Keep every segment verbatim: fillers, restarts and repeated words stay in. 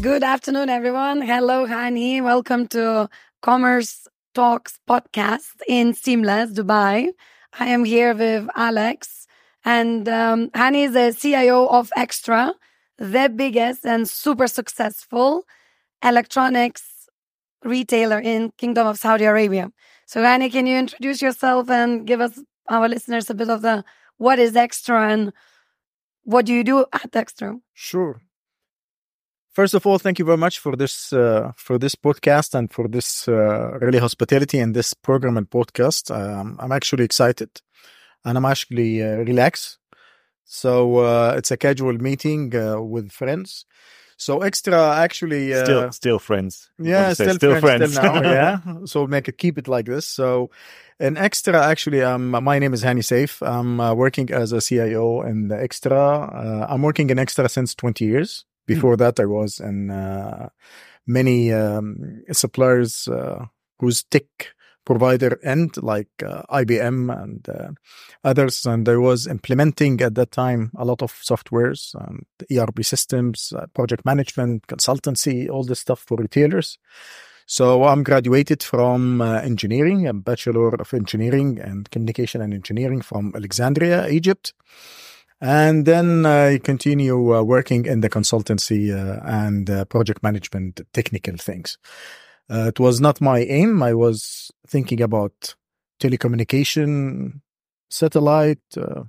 Good afternoon, everyone. Hello, Hani. Welcome to Commerce Talks podcast in Seamless, Dubai. I am here with Alex, and um, Hani is the C I O of Extra, the biggest and super successful electronics retailer in Kingdom of Saudi Arabia. So, Hani, can you introduce yourself and give us, our listeners, a bit of the what is Extra and what do you do at Extra? Sure. First of all, thank you very much for this uh, for this podcast and for this uh, really hospitality in this program and podcast. Um, I'm actually excited, and I'm actually uh, relaxed. So uh, it's a casual meeting uh, with friends. So Extra actually uh, still still friends. Yeah, still, still friends, friends. Still now, yeah. So make it keep it like this. So in Extra, actually, um, my name is Hani Saif. I'm uh, working as a C I O in the Extra. Uh, I'm working in Extra since twenty years. Before mm. that, I was in uh, many um, suppliers uh, whose tech provider end, like uh, I B M and uh, others. And I was implementing at that time a lot of softwares, and E R P systems, uh, project management, consultancy, all this stuff for retailers. So I'm graduated from uh, engineering, a Bachelor of Engineering and Communication and Engineering from Alexandria, Egypt. And then I continue uh, working in the consultancy uh, and uh, project management technical things. Uh, it was not my aim. I was thinking about telecommunication, satellite, uh,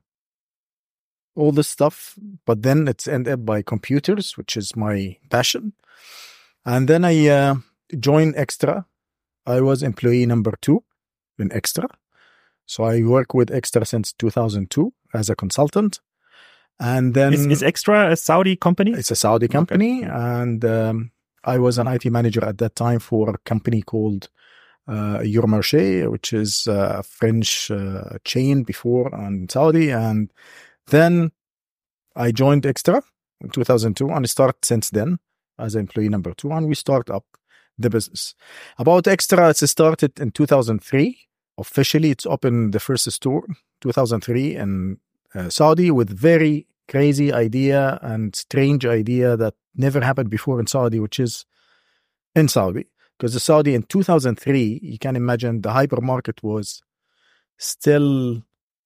all this stuff. But then it's ended up by computers, which is my passion. And then I uh, joined Extra. I was employee number two in Extra. So I work with Extra since two thousand two as a consultant. And then is, is Extra a Saudi company? It's a Saudi company, okay. and um, I was an I T manager at that time for a company called uh, Euromarché, which is a French uh, chain before in Saudi. And then I joined Extra in two thousand two, and I started since then as employee number two, and we start up the business. About Extra, it started in two thousand three. Officially, it's opened the first store two thousand three in uh, Saudi with very crazy idea and strange idea that never happened before in Saudi, which is in Saudi. Because the Saudi in two thousand three, you can imagine the hypermarket was still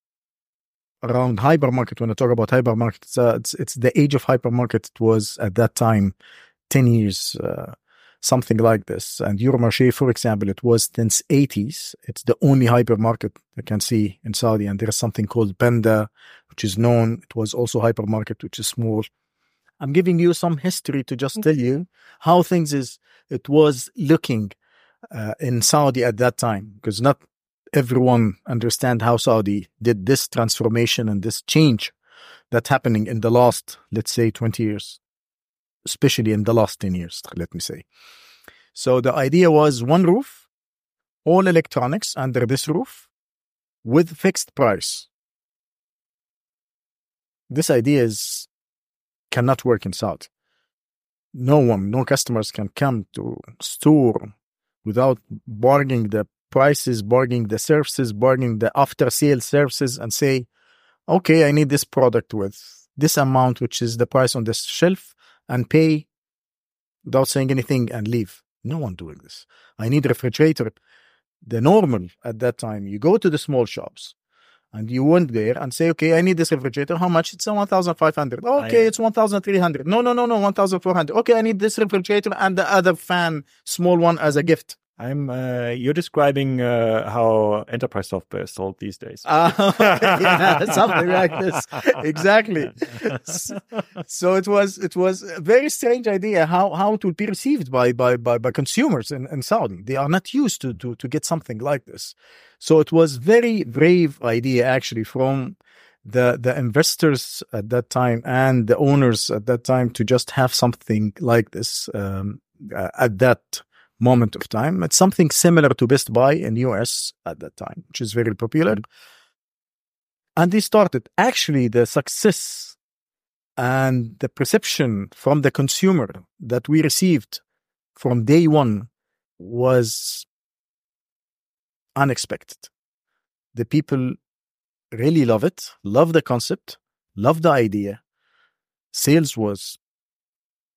around hypermarket. When I talk about hypermarket, it's, uh, it's, it's the age of hypermarket. It was at that time ten years, uh, something like this. And Euromarché, for example, it was since eighties. It's the only hypermarket I can see in Saudi. And there's something called Panda, which is known. It was also hypermarket, which is small. I'm giving you some history to just tell you how things is, it was looking uh, in Saudi at that time, because not everyone understand how Saudi did this transformation and this change that's happening in the last, let's say, twenty years, especially in the last ten years, let me say. So the idea was one roof, all electronics under this roof with fixed price. This idea is cannot work in Saudi. No one, no customers can come to store without bargaining the prices, bargaining the services, bargaining the after-sale services and say, okay, I need this product with this amount, which is the price on this shelf, and pay without saying anything and leave. No one doing this. I need refrigerator. The normal at that time, you go to the small shops and you went there and say, okay, I need this refrigerator. How much? It's one thousand five hundred. Okay, I, it's one thousand three hundred. No, no, no, no, one thousand four hundred. Okay, I need this refrigerator and the other fan, small one as a gift. I'm. Uh, you're describing uh, how enterprise software is sold these days. Uh, yeah, something like this. Exactly. So it was. It was a very strange idea how how it would be received by by by, by consumers in, in Saudi. They are not used to, to to get something like this. So it was very brave idea actually from the the investors at that time and the owners at that time to just have something like this um, uh, at that moment of time. It's something similar to Best Buy in U S at that time, which is very popular. And they started. Actually, the success and the perception from the consumer that we received from day one was unexpected. The people really love it, love the concept, love the idea. Sales was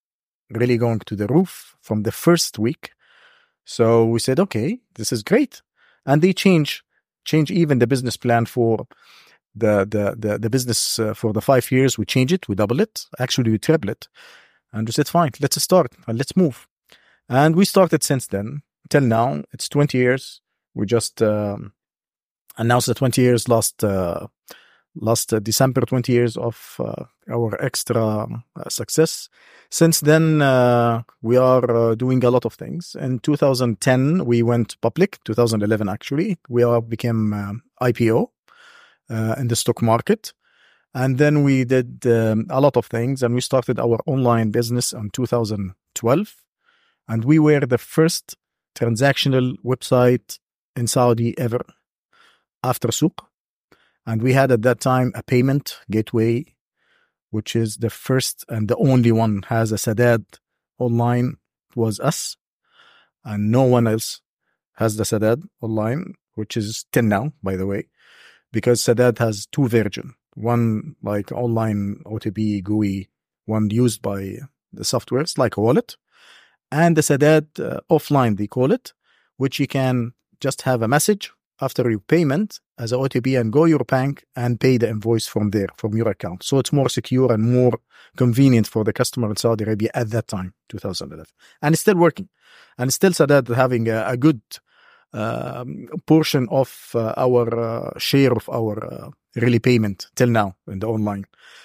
really going to the roof from the first week. So we said, okay, this is great. And they change, change even the business plan for the, the, the, the business uh, for the five years. We change it, we double it. Actually, we triple it. And we said, fine, let's start and let's move. And we started since then till now. It's twenty years. We just um, announced the twenty years last, uh, last uh, December, twenty years of uh, our extra uh, success. Since then, uh, we are uh, doing a lot of things. In two thousand ten, we went public, two thousand eleven actually. We are became um, I P O uh, in the stock market. And then we did um, a lot of things, and we started our online business in two thousand twelve. And we were the first transactional website in Saudi ever after Souq. And we had at that time a payment gateway, which is the first and the only one has a Sadad online. It was us, and no one else has the Sadad online, which is till now, by the way, because Sadad has two versions. One like online O T P G U I, one used by the softwares like a wallet, and the Sadad uh, offline, they call it, which you can just have a message after your payment as an O T P and go your bank and pay the invoice from there, from your account. So it's more secure and more convenient for the customer in Saudi Arabia at that time, two thousand eleven. And it's still working. And still Sadad having a, a good um, portion of uh, our uh, share of our uh, really payment till now in the online.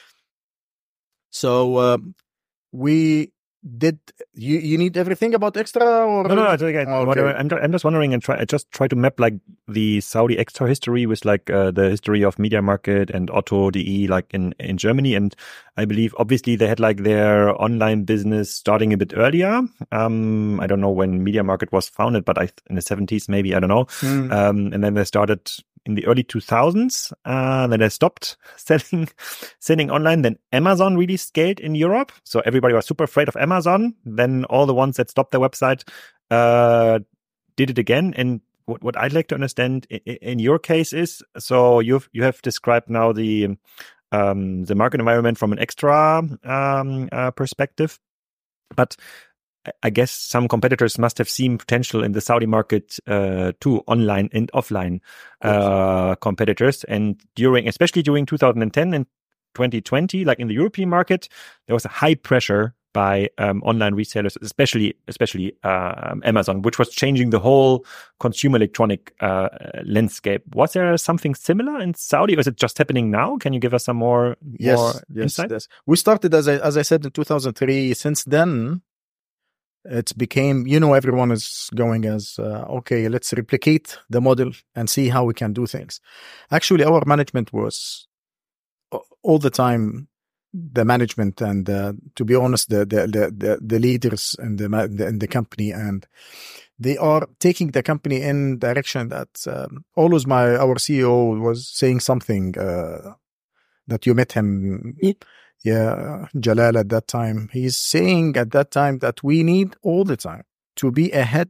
So uh, we did you you need everything about extra or no no, no okay. Okay. Whatever. I'm, I'm just wondering and try I just try to map like the Saudi extra history with like uh, the history of Media Market and Otto dot de like in in Germany, and I believe obviously they had like their online business starting a bit earlier. um I don't know when Media Market was founded, but I in the seventies maybe, I don't know. mm. Um and then they started in the early two thousands, uh, then they stopped selling, selling online. Then Amazon really scaled in Europe. So everybody was super afraid of Amazon. Then all the ones that stopped their website, uh, did it again. And what, what I'd like to understand in, in your case is, so you've, you have described now the, um, the market environment from an extra, um, uh, perspective, but I guess some competitors must have seen potential in the Saudi market uh, too, online and offline uh, competitors. And during, especially during two thousand ten and twenty twenty, like in the European market, there was a high pressure by um, online resellers, especially especially uh, Amazon, which was changing the whole consumer electronic uh, landscape. Was there something similar in Saudi, or is it just happening now? Can you give us some more, yes, more yes, insight? Yes, we started as I, as I said in two thousand three. Since then, it's became, you know, everyone is going as, uh, okay, let's replicate the model and see how we can do things. Actually, our management was all the time, the management and, uh, to be honest, the, the, the, the, the leaders in the, in the company, and they are taking the company in direction that, um, always my, our C E O was saying something, uh, that you met him. Yeah. Yeah, Jalal at that time, he's saying at that time that we need all the time to be ahead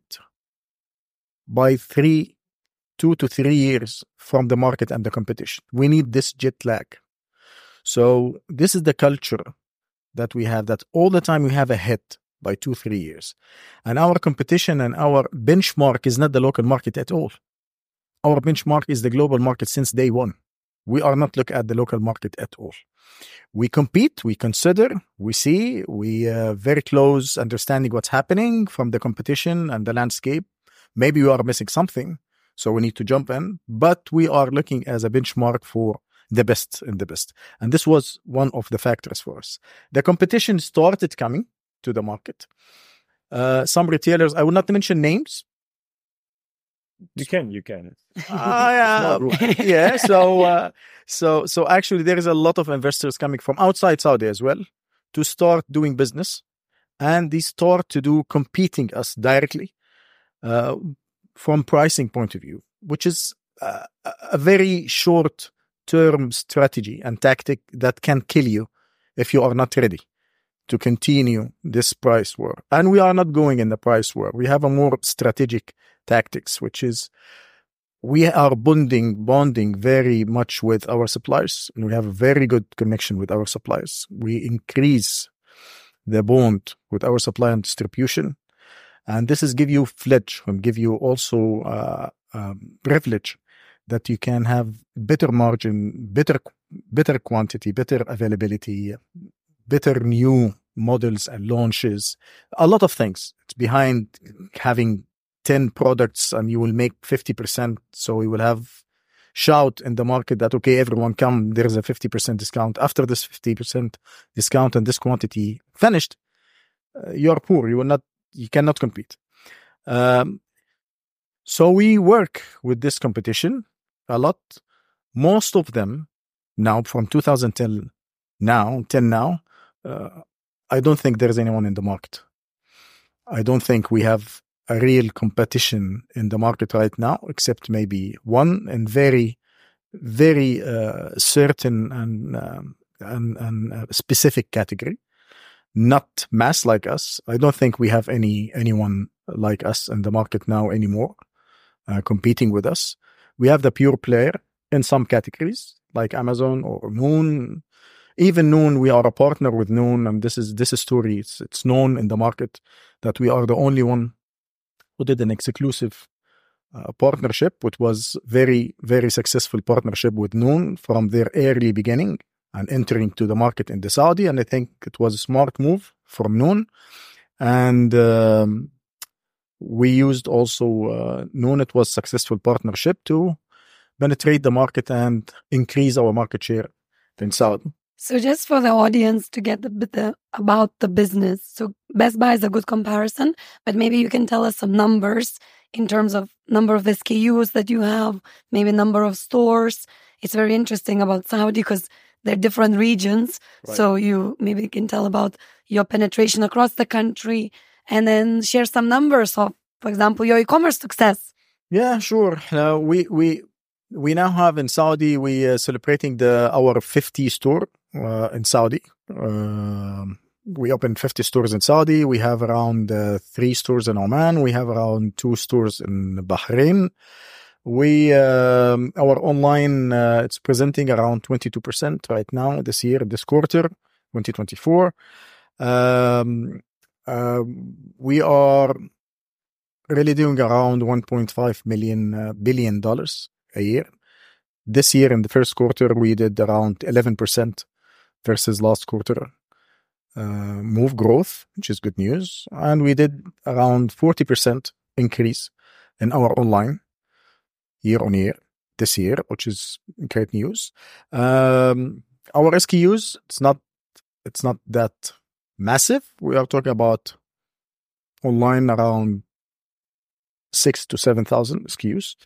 by three, two to three years from the market and the competition. We need this jet lag. So this is the culture that we have, that all the time we have ahead by two, three years. And our competition and our benchmark is not the local market at all. Our benchmark is the global market since day one. We are not looking at the local market at all. We compete, we consider, we see, we uh, very close understanding what's happening from the competition and the landscape. Maybe we are missing something, so we need to jump in, but we are looking as a benchmark for the best in the best. And this was one of the factors for us. The competition started coming to the market. Uh, some retailers, I will not mention names. You can, you can. Ah, yeah, yeah. So, uh, so, so actually, there is a lot of investors coming from outside Saudi as well to start doing business, and they start to do competing us directly uh, from pricing point of view, which is uh, a very short-term strategy and tactic that can kill you if you are not ready to continue this price war. And we are not going in the price war. We have a more strategic tactics, which is we are bonding, bonding very much with our suppliers. And we have a very good connection with our suppliers. We increase the bond with our supply and distribution. And this is give you fledge and give you also uh, um, privilege that you can have better margin, better better quantity, better availability, better new models and launches. A lot of things. It's behind having ten products and you will make fifty percent. So we will have shout in the market that, okay, everyone come, there's a fifty percent discount. After this fifty percent discount and this quantity finished, uh, you're poor. You will not, you cannot compete. Um, so we work with this competition a lot. Most of them now from two thousand ten now, ten now, uh, I don't think there's anyone in the market. I don't think we have a real competition in the market right now, except maybe one and very, very uh, certain and, um, and, and uh, specific category, not mass like us. I don't think we have any anyone like us in the market now anymore uh, competing with us. We have the pure player in some categories like Amazon or Noon. Even Noon, we are a partner with Noon, and this is this is story. It's it's known in the market that we are the only one who did an exclusive uh, partnership, which was very very successful partnership with Noon from their early beginning and entering to the market in the Saudi. And I think it was a smart move from Noon. And um, we used also uh, Noon. It was successful partnership to penetrate the market and increase our market share in Saudi. So just for the audience to get the, the about the business, so Best Buy is a good comparison, but maybe you can tell us some numbers in terms of number of S K Us that you have, maybe number of stores. It's very interesting about Saudi because they're different regions. Right. So you maybe can tell about your penetration across the country and then share some numbers of, for example, your e-commerce success. Yeah, sure. Uh, we we we now have in Saudi, we are celebrating the our fifty store uh, in Saudi. Uh, we opened fifty stores in Saudi. We have around uh, three stores in Oman. We have around two stores in Bahrain. We um, our online uh, it's presenting around twenty-two percent right now this year, this quarter, twenty twenty-four. Um, uh, we are really doing around one point five million uh, billion dollars a year. This year in the first quarter, we did around eleven percent versus last quarter uh, move growth, which is good news. And we did around forty percent increase in our online year on year this year, which is great news. Um, our S K Us, it's not, it's not that massive. We are talking about online around six to seven thousand S K Us.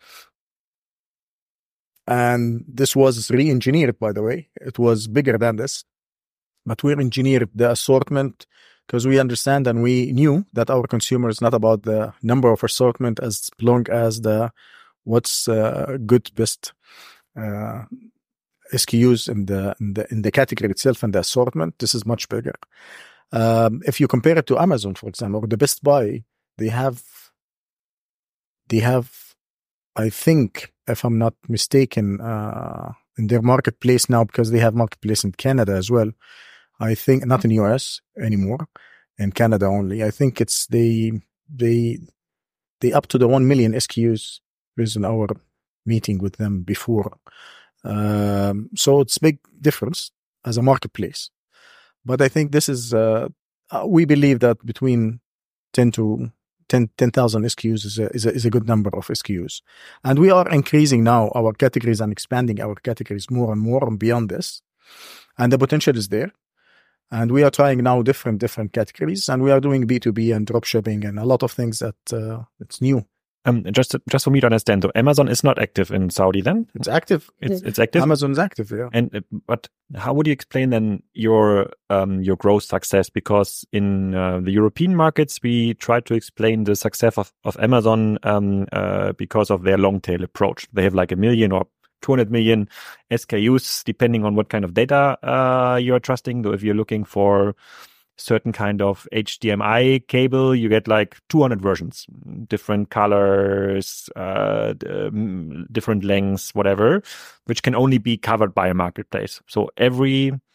And this was re-engineered, by the way. It was bigger than this, but we engineered the assortment because we understand and we knew that our consumer is not about the number of assortment as long as the what's uh, good, best uh, S K Us in the, in the in the category itself and the assortment. This is much bigger. Um, if you compare it to Amazon, for example, or the Best Buy, they have they have, I think, if I'm not mistaken, uh, in their marketplace now, because they have marketplace in Canada as well. I think not in U S anymore, in Canada only. I think it's they they they up to the one million S K Us based on our meeting with them before. Um, so it's big difference as a marketplace. But I think this is uh, we believe that between ten to ten thousand S K Us is a, is a is a good number of S K Us, and we are increasing now our categories and expanding our categories more and more and beyond this, and the potential is there. And we are trying now different different categories, and we are doing B two B and drop shipping and a lot of things that uh, it's new. Um, just just for me to understand, so Amazon is not active in Saudi then? It's active. It's it's active. Amazon is active, yeah. And but how would you explain then your um your growth success? Because in uh, the European markets, we try to explain the success of of Amazon um uh because of their long tail approach. They have like a million or two hundred million S K Us, depending on what kind of data uh you're trusting. So if you're looking for certain kind of H D M I cable, you get like two hundred versions, different colors, uh, um, different lengths, whatever, which can only be covered by a marketplace. So every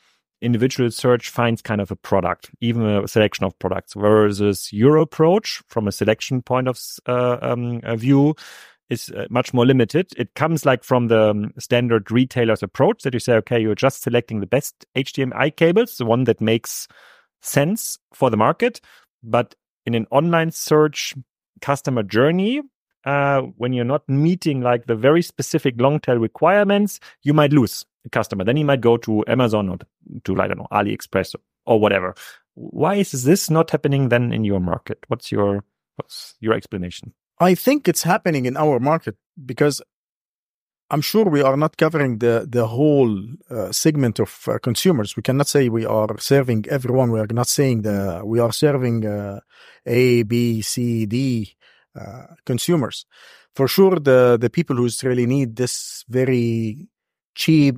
individual search finds kind of a product, even a selection of products, versus your approach from a selection point of uh, um, view is uh, much more limited. It comes like from the um, standard retailer's approach that you say, okay, you're just selecting the best H D M I cables, the one that makes sense for the market. But in an online search customer journey, uh, when you're not meeting like the very specific long tail requirements, you might lose a customer. Then he might go to Amazon or to, I don't know, AliExpress or, or whatever. Why is this not happening then in your market? What's your what's your explanation? I think it's happening in our market because I'm sure we are not covering the the whole uh, segment of uh, consumers. We cannot say we are serving everyone. We are not saying the we are serving uh, A, B, C, D uh, consumers. For sure, the the people who really need this very cheap,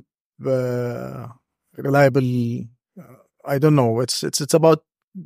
uh, reliable. Uh, I don't know. It's it's it's about.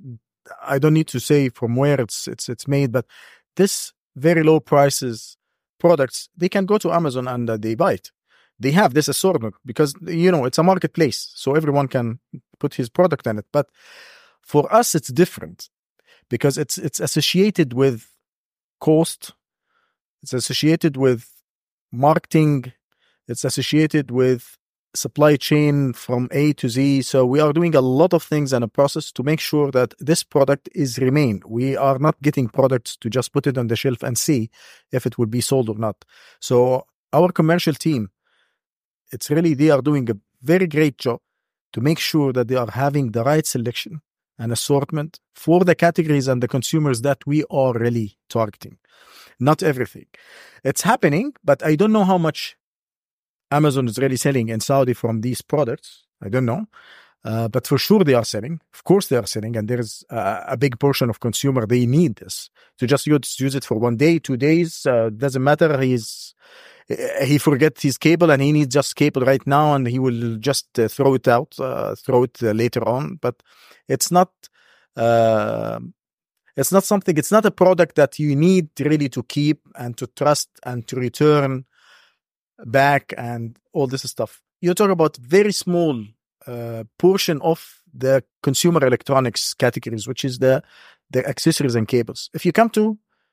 I don't need to say from where it's it's it's made, but this very low prices products, they can go to Amazon and uh, they buy it. They have this assortment because, you know, it's a marketplace, so everyone can put his product in it. But for us, it's different because it's it's associated with cost, it's associated with marketing, it's associated with supply chain from A to Z. So we are doing a lot of things and a process to make sure that this product is remain. We are not getting products to just put it on the shelf and see if it will be sold or not. So our commercial team, it's really, they are doing a very great job to make sure that they are having the right selection and assortment for the categories and the consumers that we are really targeting. Not everything. It's happening, but I don't know how much Amazon is really selling in Saudi from these products. I don't know. Uh, but for sure they are selling. Of course they are selling. And there's a, a big portion of consumer, they need this. To just use, use it for one day, two days, uh, doesn't matter. He's, he forgets his cable and he needs just cable right now and he will just uh, throw it out, uh, throw it uh, later on. But it's not, uh, it's not something, it's not a product that you need really to keep and to trust and to return back and all this stuff. You talk about very small uh, portion of the consumer electronics categories, which is the the accessories and cables. If you come to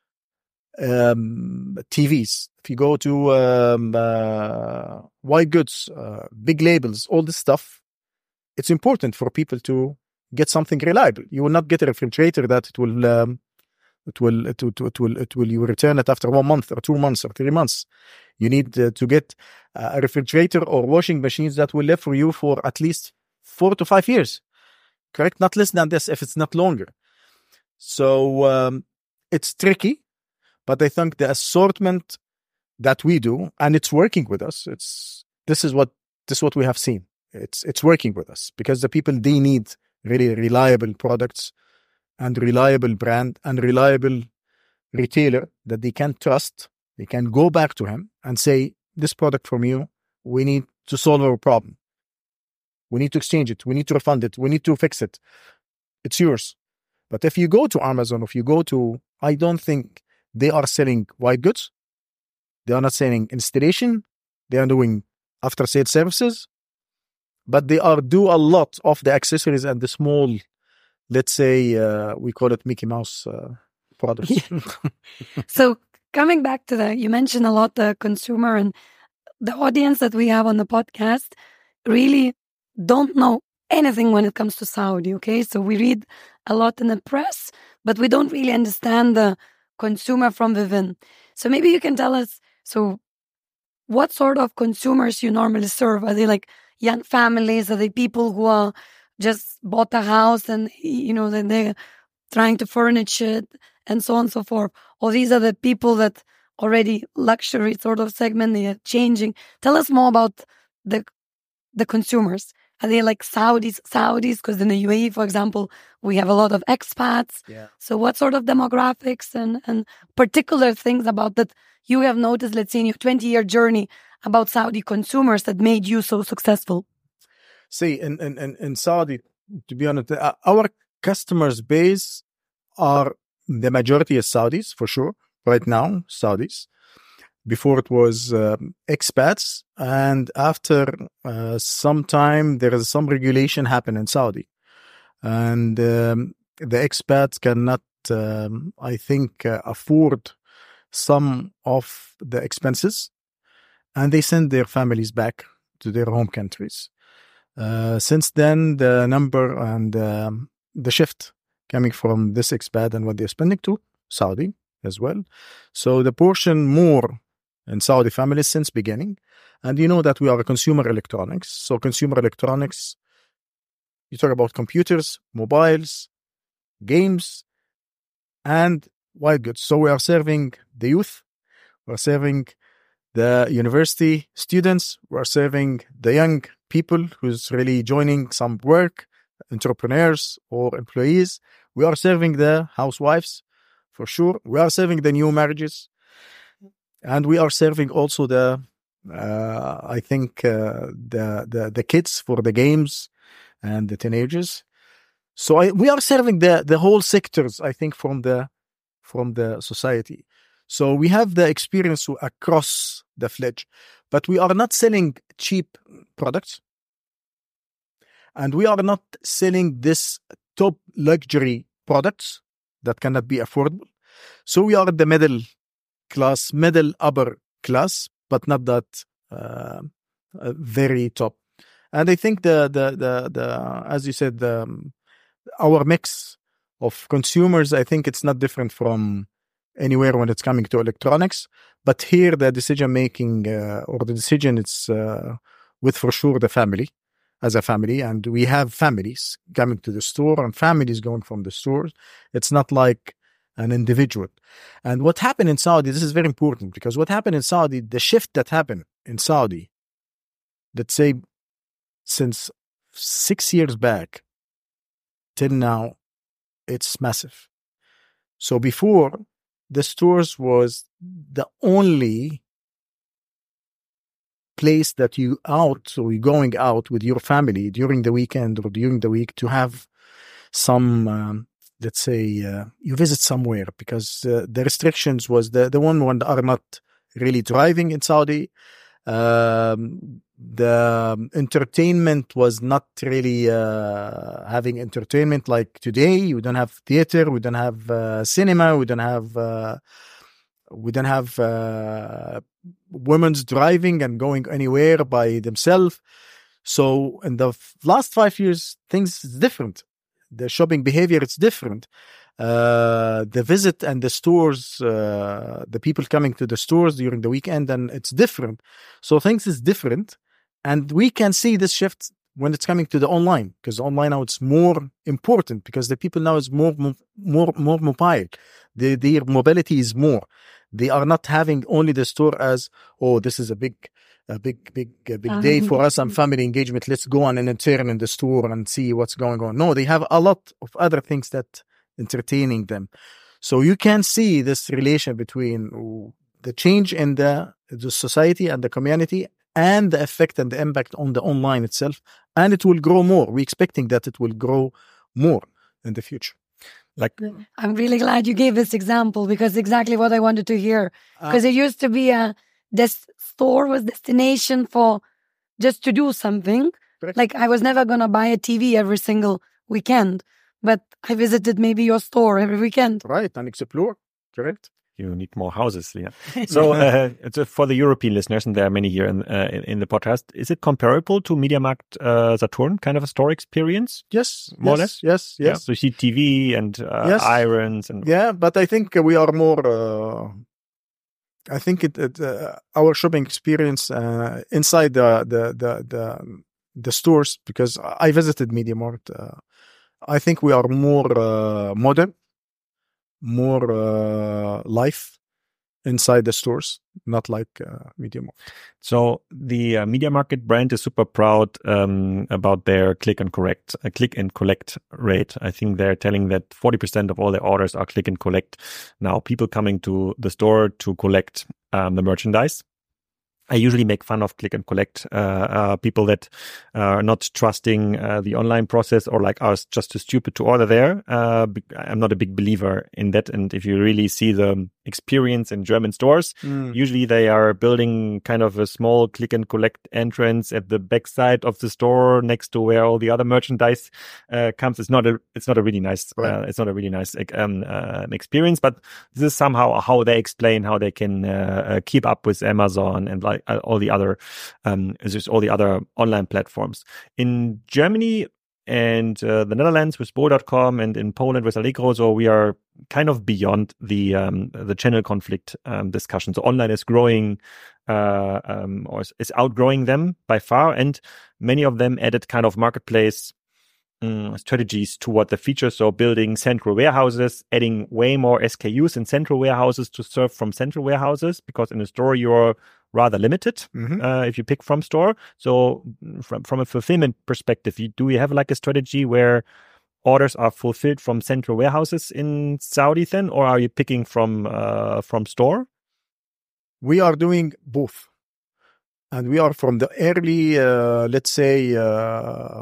um, T Vs, if you go to um, uh, white goods, uh, big labels, all this stuff, it's important for people to get something reliable. You will not get a refrigerator that it will um, it will it will it will it will you return it after one month or two months or three months. You need uh, to get uh, a refrigerator or washing machines that will live for you for at least four to five years. Correct? Not less than this if it's not longer. So um, it's tricky, but I think the assortment that we do, and it's working with us. It's this is what this is what we have seen. It's it's working with us because the people, they need really reliable products and reliable brand and reliable retailer that they can trust. They can go back to him and say, this product from you, we need to solve our problem. We need to exchange it. We need to refund it. We need to fix it. It's yours. But if you go to Amazon, if you go to, I don't think they are selling white goods. They are not selling installation. They are doing after sales services. But they are do a lot of the accessories and the small, let's say, uh, we call it Mickey Mouse uh, products. Yeah. So, coming back to that, you mentioned a lot the consumer and the audience that we have on the podcast really don't know anything when it comes to Saudi, okay? So we read a lot in the press, but we don't really understand the consumer from within. So maybe you can tell us, so what sort of consumers you normally serve? Are they like young families? Are they people who are just bought a house and, you know, then they're trying to furnish it and so on and so forth? Or these are the people that already luxury sort of segment, they are changing. Tell us more about the the consumers. Are they like Saudis, Saudis? Because in the U A E, for example, we have a lot of expats. Yeah. So what sort of demographics and, and particular things about that you have noticed, let's say in your twenty-year journey about Saudi consumers that made you so successful? See, in, in, in, in Saudi, to be honest, our customers base are, the majority is Saudis, for sure. Right now, Saudis. Before it was uh, expats, and after uh, some time, there is some regulation happen in Saudi, and um, the expats cannot, um, I think, uh, afford some of the expenses, and they send their families back to their home countries. Uh, since then, the number and um, the shift coming from this expat and what they're spending to Saudi as well. So the portion more in Saudi families since beginning. And you know that we are a consumer electronics. So consumer electronics, you talk about computers, mobiles, games, and white goods. So we are serving the youth, we're serving the university students, we're serving the young people who's really joining some work, entrepreneurs or employees. We are serving the housewives, for sure. We are serving the new marriages. And we are serving also the, uh, I think, uh, the, the the kids for the games and the teenagers. So I, we are serving the, the whole sectors, I think, from the from the society. So we have the experience across the fledge, but we are not selling cheap products. And we are not selling this top luxury products that cannot be affordable. So we are the middle class, middle upper class, but not that uh, uh, very top. And I think the the the, the as you said, the, um, our mix of consumers, I think it's not different from anywhere when it's coming to electronics. But here, the decision making uh, or the decision, it's uh, with for sure the family, as a family, and we have families coming to the store and families going from the stores. It's not like an individual. And what happened in Saudi, this is very important, because what happened in Saudi, the shift that happened in Saudi, let's say since six years back till now, it's massive. So before, the stores was the only place that you out, so you're going out with your family during the weekend or during the week to have some, um, let's say, uh, you visit somewhere, because uh, the restrictions was the, the one one are not really driving in Saudi. Um, the entertainment was not really uh, having entertainment like today. We don't have theater, we don't have uh, cinema, we don't have uh, we don't have uh, women's driving and going anywhere by themselves. So in the f- last five years, things is different. The shopping behavior is different. Uh, the visit and the stores, uh, the people coming to the stores during the weekend, and it's different. So things is different. And we can see this shift when it's coming to the online, because online now it's more important, because the people now is more, more, more mobile. The, their mobility is more. They are not having only the store as, oh, this is a big, a big, big, a big day for us and family engagement. Let's go on and intern in the store and see what's going on. No, they have a lot of other things that entertaining them. So you can see this relation between the change in the, the society and the community and the effect and the impact on the online itself. And it will grow more. We're expecting that it will grow more in the future. Like, I'm really glad you gave this example, because exactly what I wanted to hear. Because uh, it used to be a, this store was destination for just to do something. Correct. Like I was never going to buy a T V every single weekend, but I visited maybe your store every weekend. Right, and explore. Correct. You need more houses, yeah. So uh, for the European listeners, and there are many here in, uh, in, in the podcast, is it comparable to MediaMarkt uh, Saturn, kind of a store experience? Yes, more yes, or less. Yes, yes. Yeah, so you see T V and uh, yes. irons and yeah, but I think we are more. Uh, I think it, it uh, our shopping experience uh, inside the the the the, the stores, because I visited MediaMarkt. Uh, I think we are more uh, modern. More uh, life inside the stores, not like uh, MediaMarkt. So the uh, MediaMarkt brand is super proud um, about their click and correct, uh, click and collect rate. I think they're telling that forty percent of all their orders are click and collect. Now, people coming to the store to collect um, the merchandise. I usually make fun of click and collect, uh, uh, people that are not trusting uh, the online process or like are just too stupid to order there. Uh, I'm not a big believer in that. And if you really see the experience in German stores, mm. usually they are building kind of a small click and collect entrance at the back side of the store next to where all the other merchandise uh, comes. It's not a, it's not a really nice, right. uh, it's not a really nice um, uh, experience, but this is somehow how they explain how they can uh, keep up with Amazon and like all the other, um, just all the other online platforms. In Germany and uh, the Netherlands with Bol dot com and in Poland with Allegro, so we are kind of beyond the um, the channel conflict um, discussion. So online is growing uh, um, or is outgrowing them by far, and many of them added kind of marketplace Um, strategies toward the feature. So building central warehouses, adding way more S K Us in central warehouses to serve from central warehouses, because in a store you're rather limited mm-hmm. uh, if you pick from store. So from, from a fulfillment perspective, you, do you have like a strategy where orders are fulfilled from central warehouses in Saudi then, or are you picking from uh, from store? We are doing both. And we are from the early, uh, let's say, uh,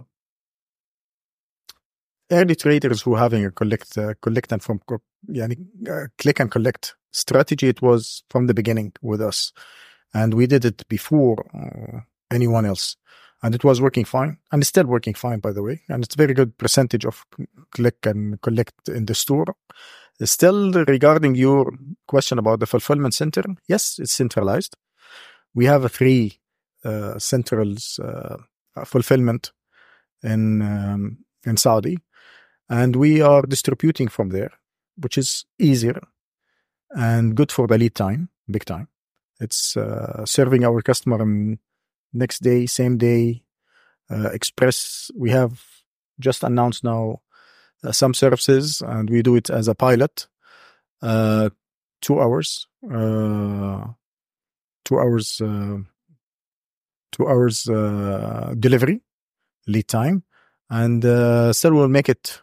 early traders who are having a collect, uh, collect and from yani, uh, click and collect strategy. It was from the beginning with us, and we did it before uh, anyone else, and it was working fine, and it's still working fine, by the way. And it's a very good percentage of click and collect in the store. Still, regarding your question about the fulfillment center, yes, it's centralized. We have a three uh, centrals uh, fulfillment in um, in Saudi. And we are distributing from there, which is easier and good for the lead time, big time. It's uh, serving our customer next day, same day, uh, express. We have just announced now uh, some services, and we do it as a pilot. Uh, two hours, uh, two hours, uh, two hours uh, delivery, lead time, and uh, still we'll make it.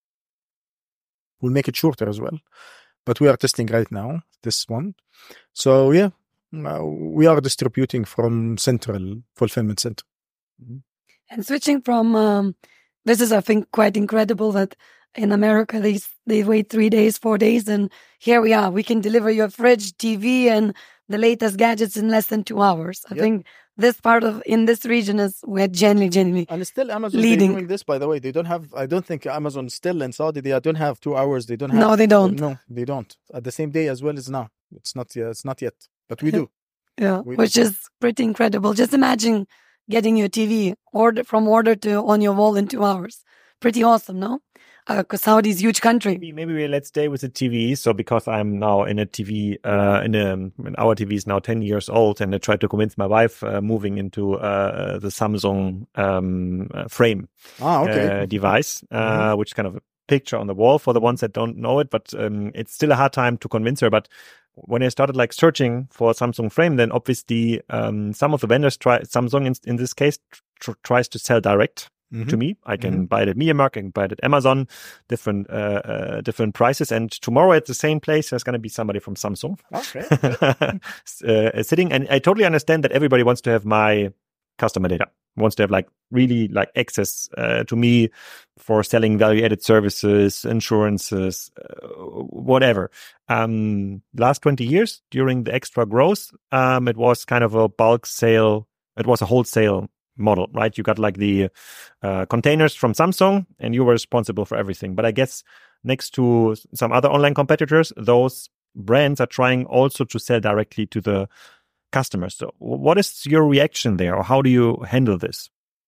We'll make it shorter as well, but we are testing right now this one. So yeah, we are distributing from central fulfillment center. And switching from um, this is, I think, quite incredible that in America they they wait three days, four days, and here we are. We can deliver your fridge, T V, and the latest gadgets in less than two hours. I yep. think this part of in this region is we're genuinely, genuinely and still Amazon leading. Doing this, by the way. They don't have. I don't think Amazon still in Saudi. They don't have two hours. They don't have. No, they don't. No, they don't. At the same day as well as now. It's not. Yeah, it's not yet, but we do. Yeah, we which do. is pretty incredible. Just imagine getting your T V order from order to on your wall in two hours. Pretty awesome, no? Because uh, Saudi is a huge country. Maybe, maybe we, let's stay with the T V. So because I'm now in a T V, uh, in a, in our T V is now ten years old, and I tried to convince my wife uh, moving into uh, the Samsung um, uh, frame ah, okay. uh, device, uh, mm-hmm. which kind of a picture on the wall for the ones that don't know it. But um, it's still a hard time to convince her. But when I started like searching for a Samsung frame, then obviously um, some of the vendors try Samsung in, in this case tr- tries to sell direct. Mm-hmm. To me, I can mm-hmm. buy it at MediaMarkt, I can buy it at Amazon, different uh, uh, different prices. And tomorrow at the same place, there's going to be somebody from Samsung okay. uh, sitting. And I totally understand that everybody wants to have my customer data, wants to have like really like access uh, to me for selling value-added services, insurances, uh, whatever. Um, last twenty years, during the extra growth, um, it was kind of a bulk sale. It was a wholesale model, right? You got like the uh, containers from Samsung and you were responsible for everything. But I guess next to some other online competitors, those brands are trying also to sell directly to the customers. So what is your reaction there, or how do you handle this?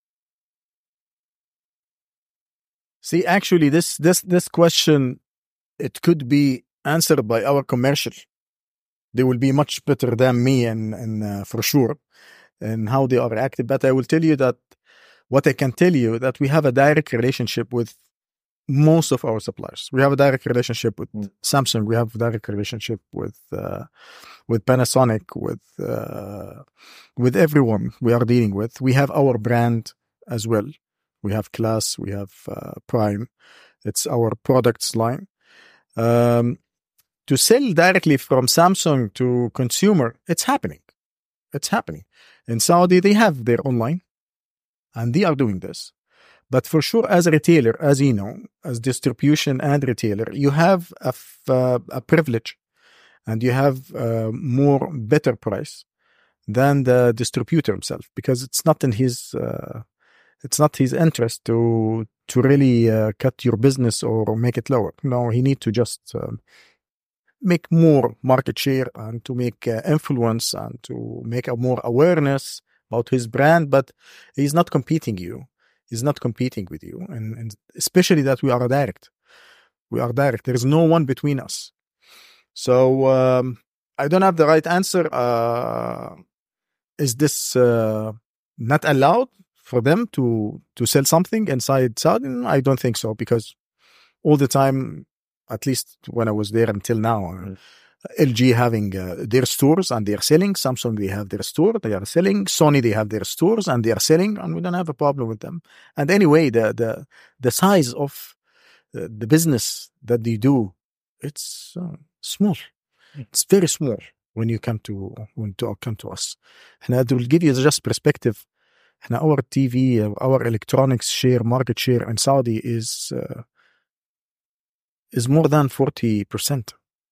See, actually, this this this question, it could be answered by our commercial. They will be much better than me, and, and uh, for sure. And how they are active. But I will tell you that what I can tell you that we have a direct relationship with most of our suppliers. We have a direct relationship with mm. Samsung. We have a direct relationship with uh, with Panasonic, with uh, with everyone we are dealing with. We have our brand as well. We have Class. We have uh, Prime. It's our products line. Um, to sell directly from Samsung to consumer, it's happening. It's happening. In Saudi, they have their online, and they are doing this. But for sure, as a retailer, as you know, as distribution and retailer, you have a, f- uh, a privilege, and you have uh, more better price than the distributor himself, because it's not in his uh, it's not his interest to to really uh, cut your business or make it lower. No, he need to just um, make more market share and to make uh, influence and to make a more awareness about his brand. But he's not competing you. He's not competing with you, and, and especially that we are direct. We are direct. There is no one between us. So um, I don't have the right answer. Uh, is this uh, not allowed for them to to sell something inside Saudi? I don't think so, because all the time, at least when I was there until now, uh, L G having uh, their stores and they are selling. Samsung, they have their store, they are selling. Sony, they have their stores and they are selling, and we don't have a problem with them. And anyway, the the the size of uh, the business that they do, it's uh, small. It's very small when you come to when to come to us. And that will give you just perspective. And our T V, uh, our electronics share, market share in Saudi is uh, is more than forty percent.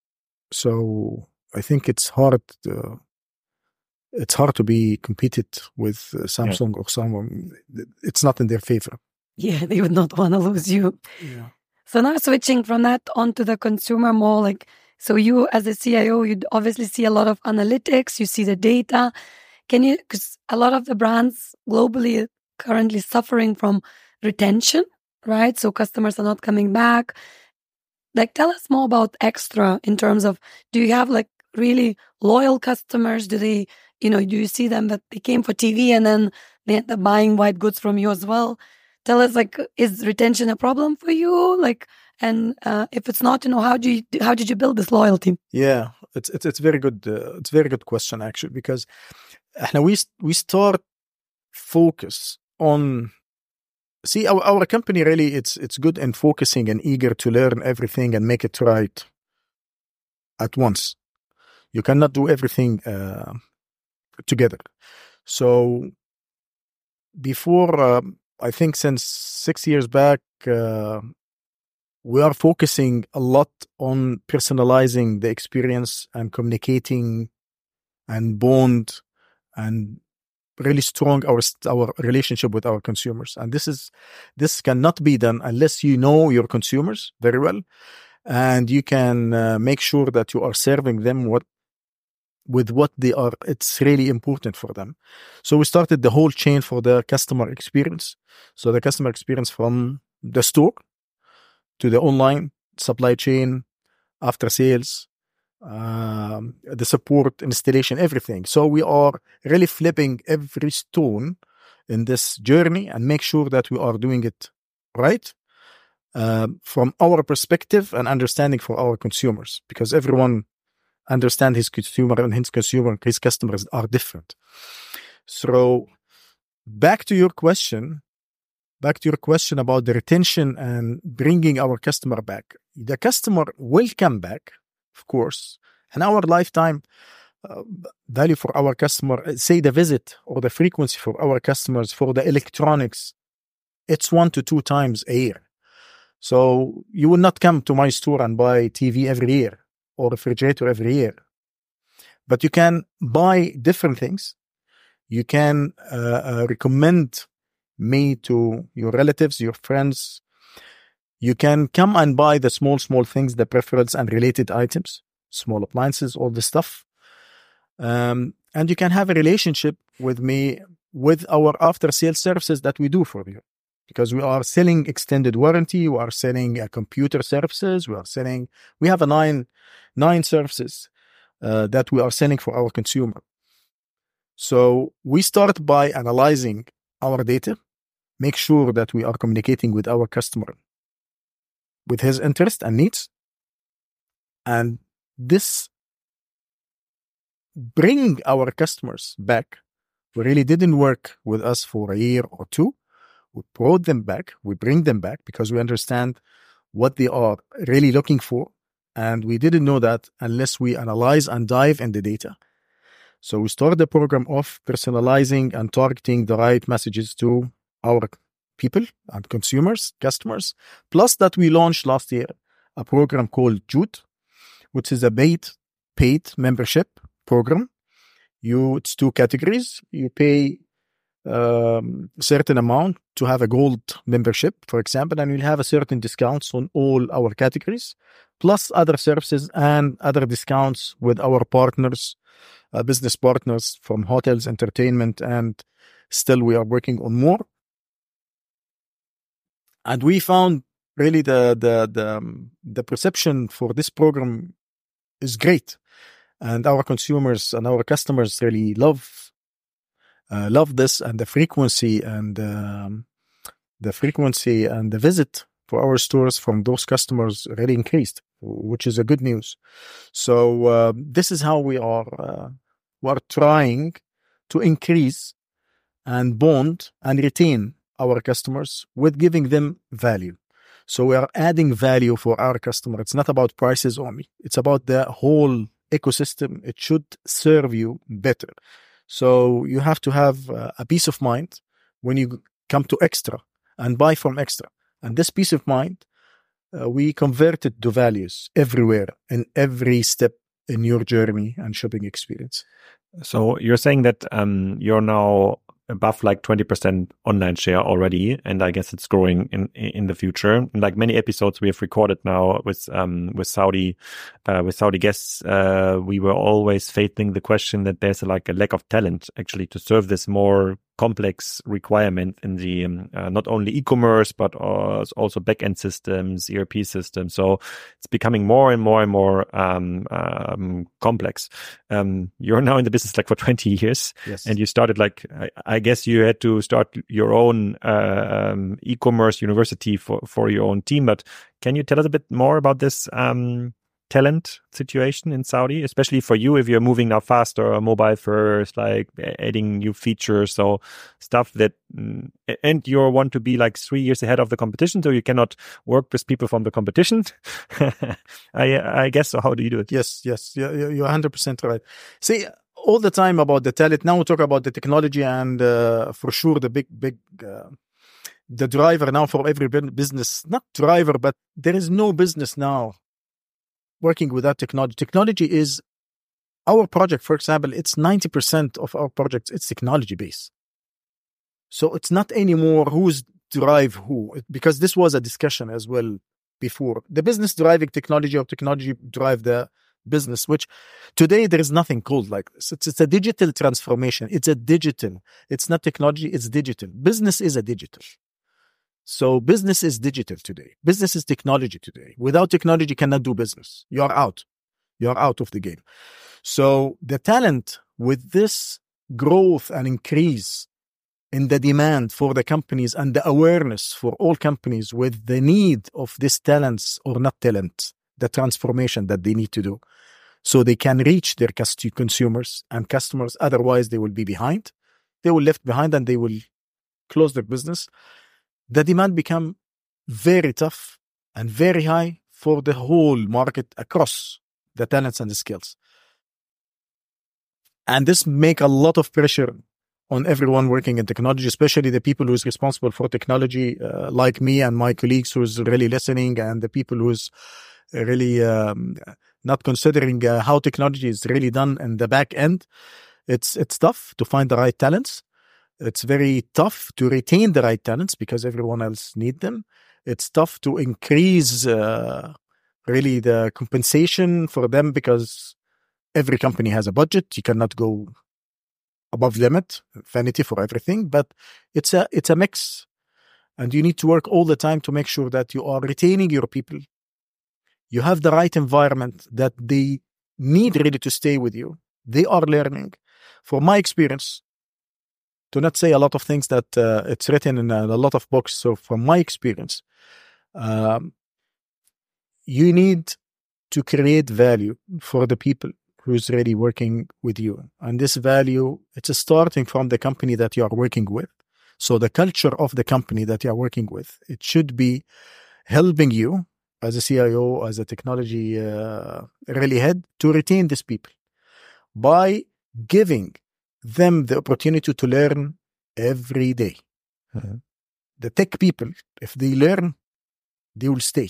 So I think it's hard. Uh, it's hard to be competed with uh, Samsung yeah. or someone. It's not in their favor. Yeah, they would not want to lose you. Yeah. So now switching from that onto the consumer more, like, so you as a C I O, you obviously see a lot of analytics. You see the data. Can you? Because a lot of the brands globally are currently suffering from retention, right? So customers are not coming back. Like, tell us more about Extra in terms of, do you have like really loyal customers? Do they, you know, do you see them that they came for T V and then they end up buying white goods from you as well? Tell us, like, is retention a problem for you? Like, and uh, if it's not, you know, how do you, how did you build this loyalty? Yeah, it's it's it's very good. Uh, it's very good question actually, because now we we start focus on. See, our, our company really, it's it's good in focusing and eager to learn everything and make it right at once. You cannot do everything uh, together. So before, uh, I think since six years back, uh, we are focusing a lot on personalizing the experience and communicating and bond and really strong our our relationship with our consumers. And this is this cannot be done unless you know your consumers very well, and you can uh, make sure that you are serving them what with what they are. It's really important for them. So we started the whole chain for the customer experience. So the customer experience from the store to the online supply chain, after sales, Um, the support, installation, everything. So we are really flipping every stone in this journey and make sure that we are doing it right uh, from our perspective and understanding for our consumers, because everyone understands his consumer and his consumer, his customers are different. So back to your question, back to your question about the retention and bringing our customer back. The customer will come back, of course, and our lifetime uh, value for our customer, say the visit or the frequency for our customers for the electronics, it's one to two times a year. So you will not come to my store and buy T V every year or refrigerator every year, but you can buy different things. You can uh, uh, recommend me to your relatives, your friends. You can come and buy the small, small things, the peripherals and related items, small appliances, all this stuff. Um, and you can have a relationship with me with our after-sales services that we do for you. Because we are selling extended warranty, we are selling uh, computer services, we are selling, we have a nine, nine services uh, that we are selling for our consumer. So we start by analyzing our data, make sure that we are communicating with our customer with his interest and needs. And this bring our customers back who really didn't work with us for a year or two. We brought them back. We bring them back because we understand what they are really looking for. And we didn't know that unless we analyze and dive in the data. So we started the program of personalizing and targeting the right messages to our people and consumers, customers. Plus that we launched last year a program called Jude, which is a paid, paid membership program. You, it's two categories. You pay um, a certain amount to have a gold membership, for example, and you'll have a certain discounts on all our categories, plus other services and other discounts with our partners, uh, business partners from hotels, entertainment, and still we are working on more. And we found really the the the, um, the perception for this program is great, and our consumers and our customers really love uh, love this, and the frequency and um, the frequency and the visit for our stores from those customers really increased, which is a good news. So uh, this is how we are uh, we are trying to increase and bond and retain our customers with giving them value. So we are adding value for our customer. It's not about prices only. It's about the whole ecosystem. It should serve you better. So you have to have uh, a peace of mind when you come to Extra and buy from Extra. And this peace of mind, uh, we convert it to values everywhere in every step in your journey and shopping experience. So you're saying that um, you're now above like twenty percent online share already, and I guess it's growing in in the future. And like many episodes we have recorded now with um with Saudi uh, with Saudi guests, uh, we were always facing the question that there's a, like a lack of talent actually to serve this more complex requirement in the um, uh, not only e-commerce but also back-end systems, E R P systems. So it's becoming more and more and more um, um, complex. Um, you're now in the business like for twenty years, yes. And you started like I, I guess you had to start your own uh, um, e-commerce university for for your own team. But can you tell us a bit more about this Um, talent situation in Saudi, especially for you if you're moving now faster, mobile first, like adding new features, so stuff that, and you want to be like three years ahead of the competition, so you cannot work with people from the competition. I I guess so. How do you do it? Yes, yes, you're, you're one hundred percent right. See, all the time about the talent. Now we talk about the technology, and uh, for sure the big, big, uh, the driver now for every business, not driver, but there is no business now working without technology. Technology is our project, for example, it's ninety percent of our projects, it's technology based. So it's not anymore who's drive who, because this was a discussion as well before. The business driving technology or technology drive the business, which today there is nothing called like this. It's, it's a digital transformation. It's a digital. It's not technology, it's digital. Business is a digital. So business is digital today. Business is technology today. Without technology, you cannot do business. You are out. You are out of the game. So the talent with this growth and increase in the demand for the companies and the awareness for all companies with the need of this talents or not talent, the transformation that they need to do so they can reach their consumers and customers. Otherwise, they will be behind. They will left behind and they will close their business. The demand become very tough and very high for the whole market across the talents and the skills. And this make a lot of pressure on everyone working in technology, especially the people who's responsible for technology, uh, like me and my colleagues who's really listening, and the people who's really um, not considering uh, how technology is really done in the back end. It's, it's tough to find the right talents. It's very tough to retain the right talents because everyone else need them. It's tough to increase uh, really the compensation for them because every company has a budget. You cannot go above limit, vanity for everything, but it's a, it's a mix. And you need to work all the time to make sure that you are retaining your people. You have the right environment that they need really to stay with you. They are learning. From my experience, to not say a lot of things that uh, it's written in a, a lot of books. So from my experience, um, you need to create value for the people who's really working with you. And this value, it's starting from the company that you are working with. So the culture of the company that you are working with, it should be helping you as a C I O, as a technology uh, really head, to retain these people by giving them the opportunity to learn every day. Mm-hmm. The tech people, if they learn, they will stay.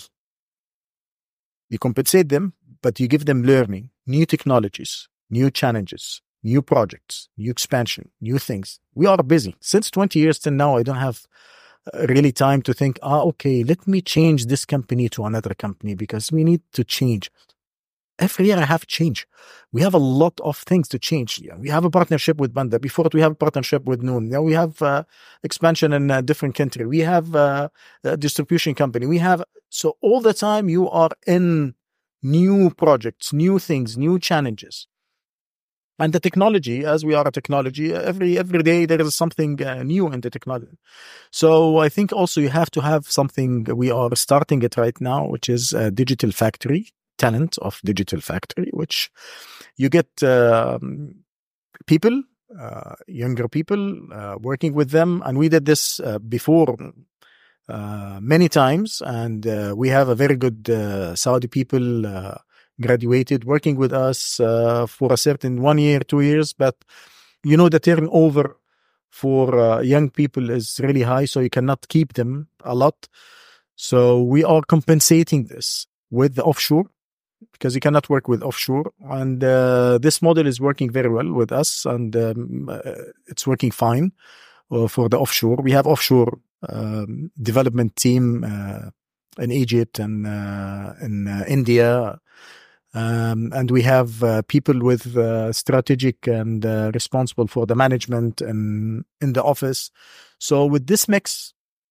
You compensate them, but you give them learning, new technologies, new challenges, new projects, new expansion, new things. We are busy. Since twenty years till now, I don't have really time to think, ah, okay, let me change this company to another company because we need to change. Every year I have change. We have a lot of things to change. Yeah, we have a partnership with Banda. Before it, we have a partnership with Noon. Now we have uh, expansion in a different country. We have uh, a distribution company. We have, so all the time you are in new projects, new things, new challenges. And the technology, as we are a technology, every every day there is something uh, new in the technology. So I think also you have to have something, we are starting it right now, which is a digital factory, talent of digital factory, which you get um, people, uh, younger people, uh, working with them. And we did this uh, before uh, many times. And uh, we have a very good uh, Saudi people uh, graduated working with us uh, for a certain one year, two years. But, you know, the turnover for uh, young people is really high, so you cannot keep them a lot. So we are compensating this with the offshore, because you cannot work with offshore. And uh, this model is working very well with us, and um, uh, it's working fine uh, for the offshore. We have offshore um, development team uh, in Egypt and uh, in uh, India. Um, and we have uh, people with uh, strategic and uh, responsible for the management and in the office. So with this mix,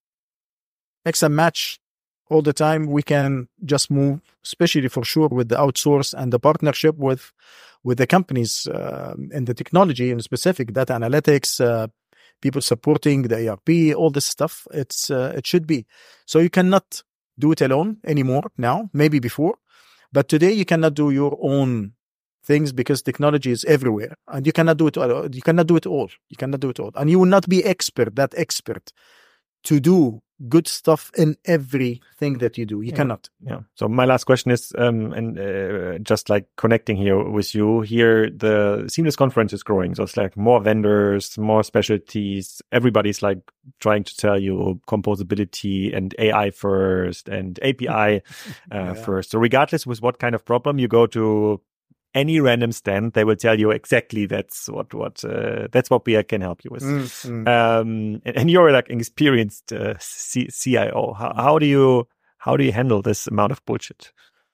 mix and match all the time, we can just move, especially for sure with the outsource and the partnership with with the companies uh, in the technology, in specific data analytics, uh, people supporting the E R P, all this stuff. It's uh, it should be. So you cannot do it alone anymore now, maybe before. But today you cannot do your own things because technology is everywhere, and you cannot do it. You cannot do it all. You cannot do it all, and you will not be expert. That expert to do good stuff in everything that you do. You yeah. cannot. Yeah. So my last question is, um, and uh, just like connecting here with you, here the Seamless conference is growing. So it's like more vendors, more specialties. Everybody's like trying to tell you composability and A I first and A P I uh, yeah. first. So regardless with what kind of problem you go to any random stand, they will tell you exactly that's what what uh, that's what we can help you with. Mm, mm. Um, and, and you're like an experienced uh, C- CIO. How, how do you how do you handle this amount of bullshit?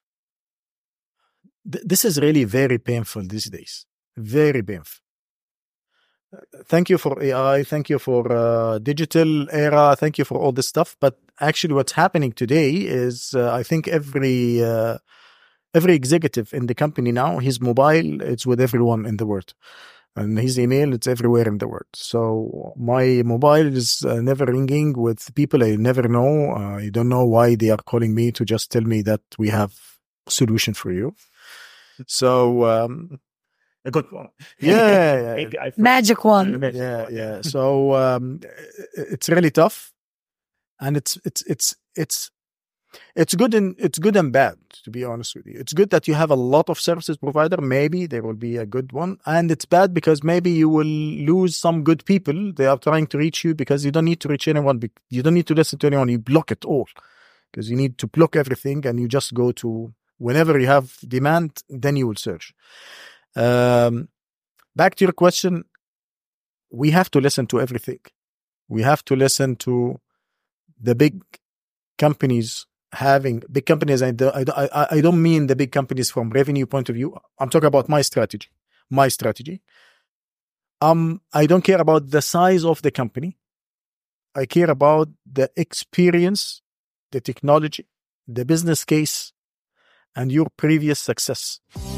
Th- this is really very painful these days. Very painful. Uh, thank you for A I. Thank you for uh, digital era. Thank you for all this stuff. But actually, what's happening today is uh, I think every uh, Every executive in the company now, his mobile, it's with everyone in the world. And his email, it's everywhere in the world. So my mobile is uh, never ringing with people I never know. Uh, I don't know why they are calling me to just tell me that we have a solution for you. So... Um, a good one. Yeah. yeah. Magic one. Yeah, yeah. So um, it's really tough. And it's, it's, it's, it's, It's good and it's good and bad, to be honest with you. It's good that you have a lot of services provider. Maybe there will be a good one, and it's bad because maybe you will lose some good people. They are trying to reach you because you don't need to reach anyone. You don't need to listen to anyone. You block it all because you need to block everything, and you just go to whenever you have demand. Then you will search. Um, back to your question, we have to listen to everything. We have to listen to the big companies. Having big companies, I, do, I, I don't mean the big companies from revenue point of view. I'm talking about my strategy. My strategy. Um, I don't care about the size of the company. I care about the experience, the technology, the business case, and your previous success.